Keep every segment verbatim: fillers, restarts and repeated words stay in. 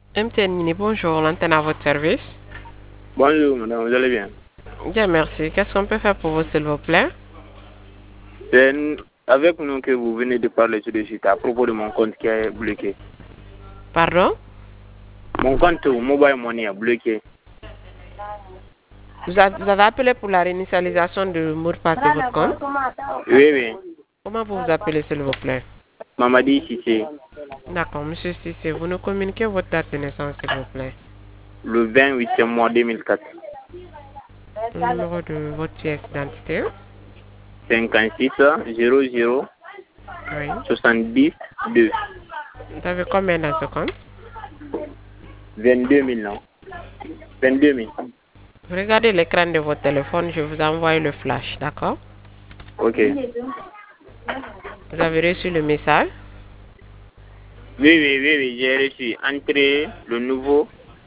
M T N Mini, bonjour, l'antenne à votre service. Bonjour madame, vous allez bien? Bien, merci. Qu'est-ce qu'on peut faire pour vous, s'il vous plaît? C'est avec nous que vous venez de parler tout de suite à propos de mon compte qui est bloqué. Pardon? Mon compte Mobile Money est bloqué. Vous, a- vous avez appelé pour la réinitialisation du mot de passe de votre compte? Oui, oui. Comment vous vous appelez, s'il vous plaît? Mamadi Cissé, D'accord, monsieur Cissé, vous nous communiquez votre date de naissance, s'il vous plaît. le vingt-huitième mois deux mille quatre. Le numéro de votre pièce d'identité? cinquante-six zéro zéro Oui. soixante-dix deux. Vous avez combien dans ce compte? vingt-deux mille, non? vingt-deux mille. Regardez l'écran de votre téléphone, je vous envoie le flash, d'accord? Ok. Oui, Vous avez reçu le message? oui, oui, oui, j'ai reçu. Entrez le nouveau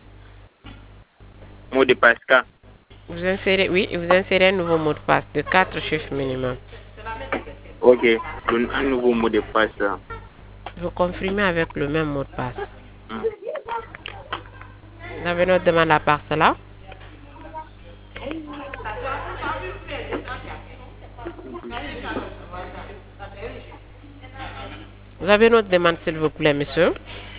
mot de passe. K. Vous insérez, oui, vous insérez un nouveau mot de passe de quatre chiffres minimum. Ok, le- un nouveau mot de passe. Vous confirmez avec le même mot de passe. Hmm. Vous avez une autre demande à part cela? Vous avez une autre demande, s'il vous plaît, monsieur?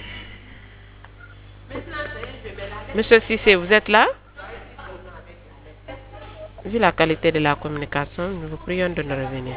Monsieur Cissé, vous êtes là? Vu la qualité de la communication, nous vous prions de nous revenir.